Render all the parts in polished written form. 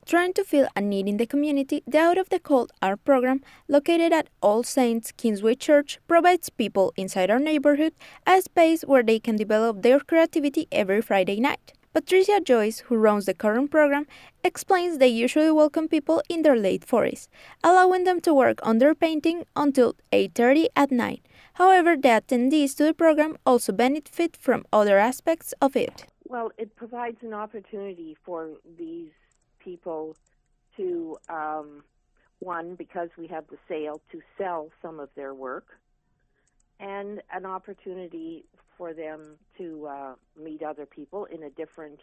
Trying to fill a need in the community, the Out of the Cold Art program, located at All Saints Kingsway Church, provides people inside our neighborhood a space where they can develop their creativity every Friday night. Patricia Joyce, who runs the current program, explains they usually welcome people in their late 40s, allowing them to work on their painting until 8:30 at night. However, the attendees to the program also benefit from other aspects of it. Well, it provides an opportunity for these people to, one, because we have the sale, to sell some of their work, and an opportunity for them to meet other people in a different,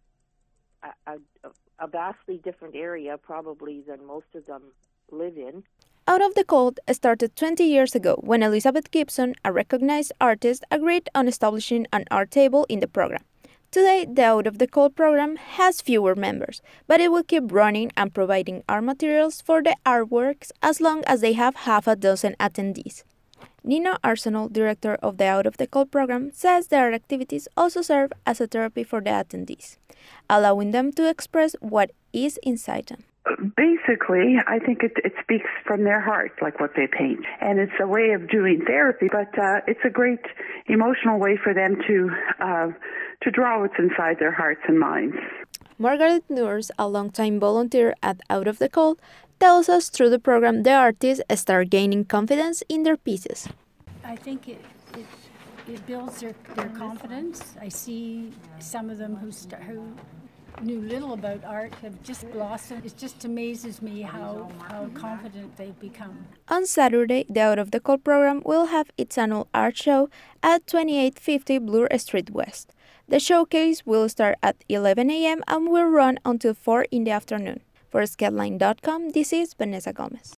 a vastly different area probably than most of them live in. Out of the Cold started 20 years ago when Elizabeth Gibson, a recognized artist, agreed on establishing an art table in the program. Today, the Out of the Cold program has fewer members, but it will keep running and providing art materials for the artworks as long as they have half a dozen attendees. Nina Arsenal, director of the Out of the Cold program, says their activities also serve as a therapy for the attendees, allowing them to express what is inside them. Basically, I think it speaks from their heart, like what they paint. And it's a way of doing therapy, but it's a great emotional way for them to draw what's inside their hearts and minds. Margaret Nurs, a longtime volunteer at Out of the Cold, tells us through the program the artists start gaining confidence in their pieces. I think it builds their confidence. I see some of them who knew little about art have just blossomed. It just amazes me how confident they've become. On Saturday, the Out of the Cold program will have its annual art show at 2850 Bloor Street West. The showcase will start at 11 a.m. and will run until 4 in the afternoon. For Sketline.com, this is Vanessa Gomez.